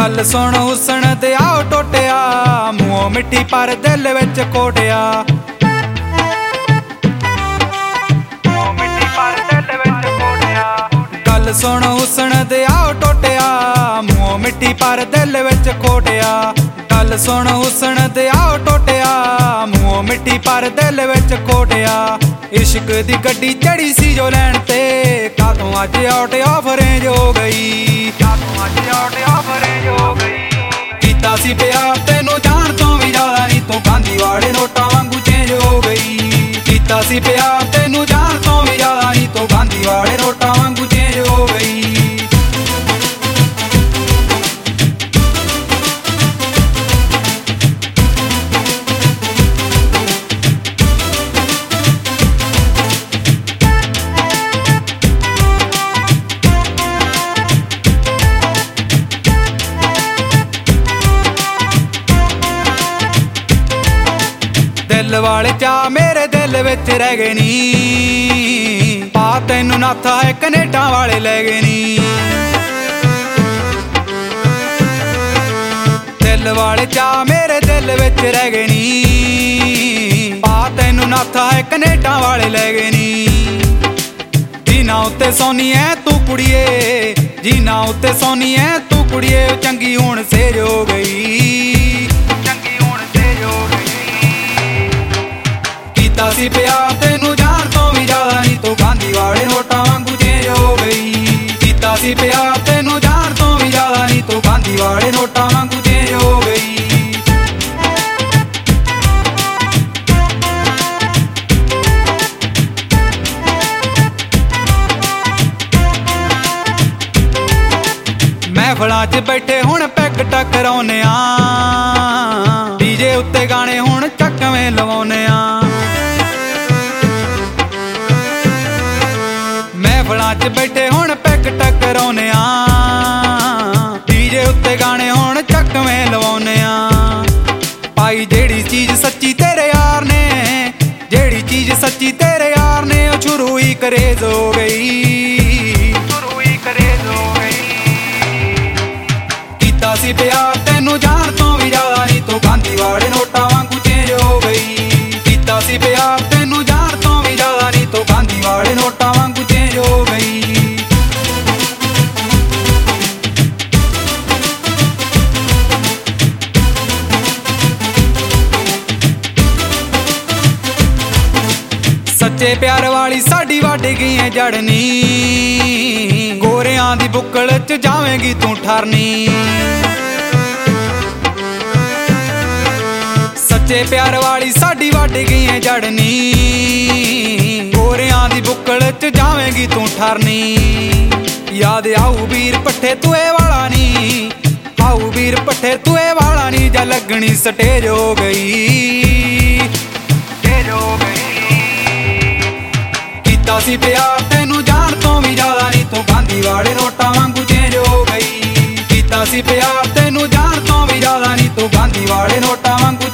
गल सुन हुसन ते आओ टोटिया, मूंहों मिट्टी पर दिल विच कोटिया। गल सुन हुसन ते आओ टोटिया, मूंहों मिट्टी पर दिल विच कोटिया। गल सुन हुसन ते आओ टोटिया, मूंहों मिट्टी पर दिल विच कोटिया। इश्क दी गड्डी चढ़ी सी जो लैन ते, कातों अज आउट ऑफ रेंज हो गई। कीता सी प्यार तैनूं जान तो भी ज्यादा नी, तू गांधी वाले नोटां वांगू चेंज हो गई। कीता सी प्यार तैनूं जान तो भी ज्यादा नी, तू गांधी वाले नोटां वांगू चेंज हो गई। दिल वाले चा मेरे दिल विच रह गए नी, पा तैनूं नाथा है कनेडा वाले लै गए नी। दिल वाले चा मेरे दिल विच रह गए नी, पा तैनूं नाथा है कनेडा वाले लै गए नी। जीना उत्ते सोनी है तू कुड़िए, जीना उत्ते सोनी है तू कुड़िए, चंगी हुण सेज हो गई। कीता सी प्यार तैनूं जान तो भी ज्यादा नी, तू गांधी वाले नोटां वांगू चेंज हो गई। कीता सी प्यार तैनूं जान तो भी ज्यादा नी, तू गांधी वाले नोटां वांगू चेंज हो गई। महफिलां च बैठे हुण पैग टकराउने आ, डीजे उत्ते गाने हुण चकवें लवाउने आ। महफिलां च बैठे हुण पैग टकराउने आ, डीजे उत्ते गाने हुण चकवें लवाउने आ। पाई जेड़ी चीज सच्ची तेरे यार ने, जेड़ी चीज सच्ची तेरे यार ने, ओ शुरू ही करेज हो गई। कीता सी प्यार तैनूं जान तो भी ज्यादा नी, तू गांधी वाले नोटां वांगू चेंज हो गई। कीता सी प्यार तैनूं जान तो भी ज्यादा नी, तू गांधी वाले नोटां वांगू चेंज हो गई। सच्चे प्यार वाली साडी वड गई है जड़नी, गोरियां दी बुक्कल च जावेंगी तू ठरनी। सच्चे प्यार वाली साडी वड गई है जड़नी, गोरियां दी बुक्कल च जावेंगी तू ठरनी। याद आऊ वीर पट्ठे तुए वाला नी, आऊ वीर पट्ठे तुए वाला नी, जा लगनी स्टेज हो गई। कीता सी प्यार तैनूं जान तो भी ज्यादा नी, तू गांधी वाले नोटां वांगू चेंज हो गई। कीता सी प्यार तैनूं जान तो भी ज्यादा नी, तू गांधी वाले नोटां वांगू